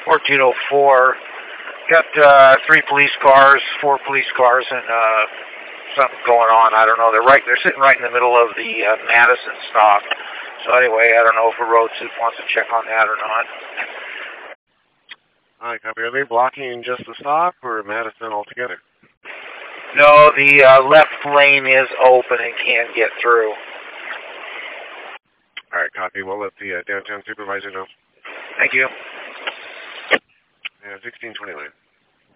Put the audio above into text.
1404. Got 3 police cars, 4 police cars, and something going on. I don't know. They're sitting right in the middle of the Madison stop. So anyway, I don't know if a road suit wants to check on that or not. All right, copy. Are they blocking just the stop or Madison altogether? No, the left lane is open and can't get through. All right, copy. We'll let the downtown supervisor know. Thank you. Yeah, 1629.